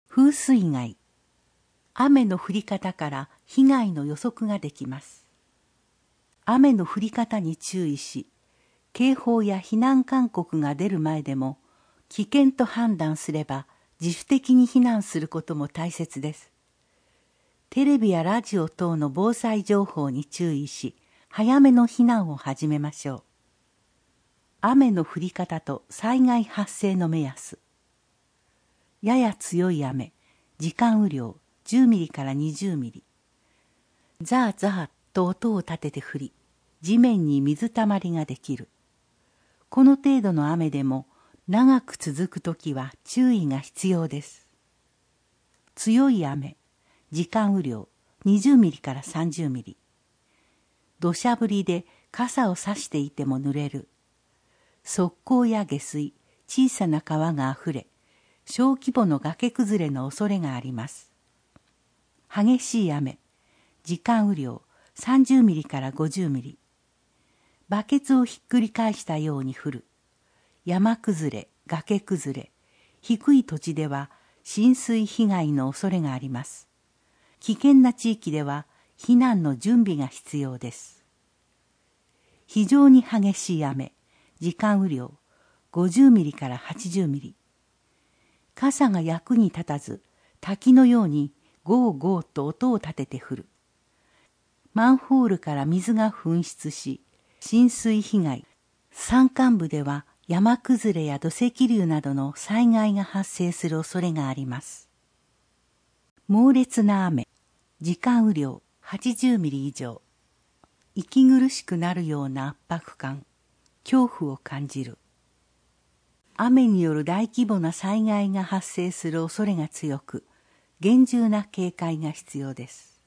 風水害。雨の降り方から被害の予測ができます。雨の降り方に注意し、警報や避難勧告が出る前でも、危険と判断すれば自主的に避難することも大切です。テレビやラジオ等の防災情報に注意し、早めの避難を始めましょう。雨の降り方と災害発生の目安。やや強い雨、時間雨量10ミリから20ミリ。ザーザーと音を立てて降り、地面に水たまりができる。この程度の雨でも長く続くときは注意が必要です。強い雨、時間雨量20ミリから30ミリ。土砂降りで傘を差していても濡れる。側溝や下水、小さな川があふれ、小規模の崖崩れの恐れがあります。激しい雨、時間雨量30ミリから50ミリ。バケツをひっくり返したように降る。山崩れ、崖崩れ、低い土地では浸水被害の恐れがあります。危険な地域では避難の準備が必要です。非常に激しい雨、時間雨量50ミリから80ミリ。傘が役に立たず、滝のようにゴーゴーと音を立てて降る。マンホールから水が噴出し、浸水被害、山間部では山崩れや土石流などの災害が発生する恐れがあります。猛烈な雨、時間雨量80ミリ以上。息苦しくなるような圧迫感、恐怖を感じる。雨による大規模な災害が発生する恐れが強く、厳重な警戒が必要です。